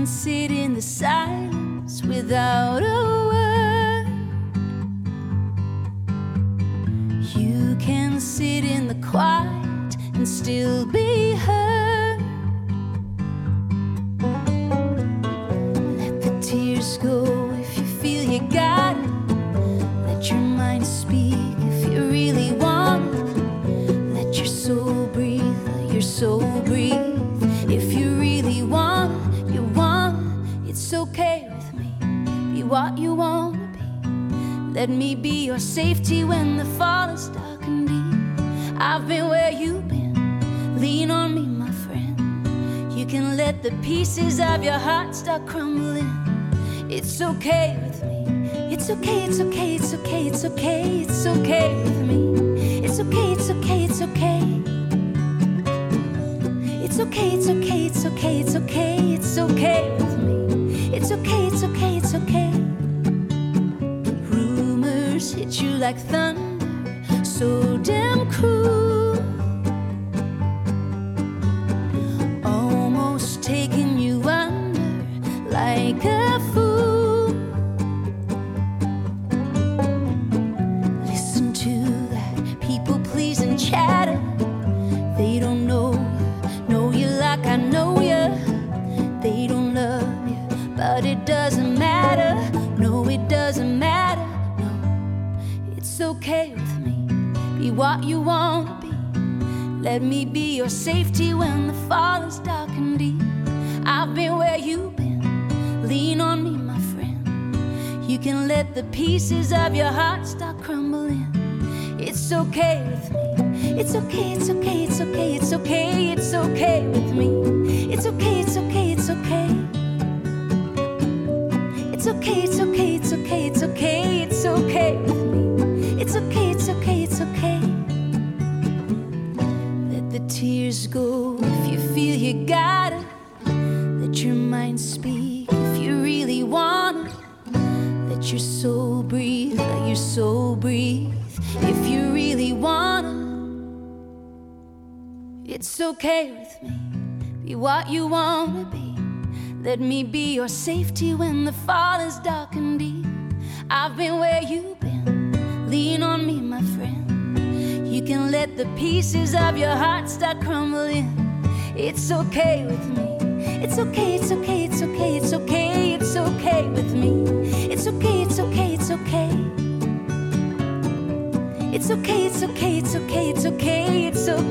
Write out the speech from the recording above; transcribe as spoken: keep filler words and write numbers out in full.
sit in the silence without a word. You can sit in the quiet and still be heard. Let the tears go if you feel you got it. Let your mind speak if you really want it. Let your soul breathe, let your soul breathe. If you really want it, you want it. It's okay with me, be what you want to be. Let me be your safety when the fall is dark and deep. I've been where you've been, lean on me, my friend. You can let the pieces of your heart start crumbling. It's okay with me, it's okay, it's okay, it's okay, it's okay, it's okay with me. It's okay, it's okay, it's okay. It's okay, it's okay, it's okay, it's okay, it's okay with me. It's okay, it's okay, it's okay. Rumors hit you like thunder, so damn cruel. Almost taking you under like a fool. Listen to that people pleasing chatter. They don't know you, know you like I know you. They don't love you, but it doesn't matter. No, it doesn't matter. No, it's okay with me, be what you want to be. Let me be your safety when the fall is dark and deep. I've been where you've been, lean on me, my friend. You can let the pieces of your heart start crumbling. It's okay with me, it's okay, it's okay, it's okay, it's okay, it's okay with me. It's okay, it's okay, it's okay. It's okay, it's okay, it's okay, it's okay, it's okay with me. It's okay, it's okay, it's okay. Let the tears go if you feel you got it. Let your mind speak if you really want it. Let your soul breathe, let your soul breathe if you really want it. It's okay with me, be what you want to be. Let me be your safety when the fall is dark and deep. I've been where you've been, lean on me, my friend. You can let the pieces of your heart start crumbling. It's okay with me, it's okay, it's okay, it's okay, it's okay, it's okay with me. It's okay, it's okay, it's okay. It's okay, it's okay, it's okay, it's okay, it's okay.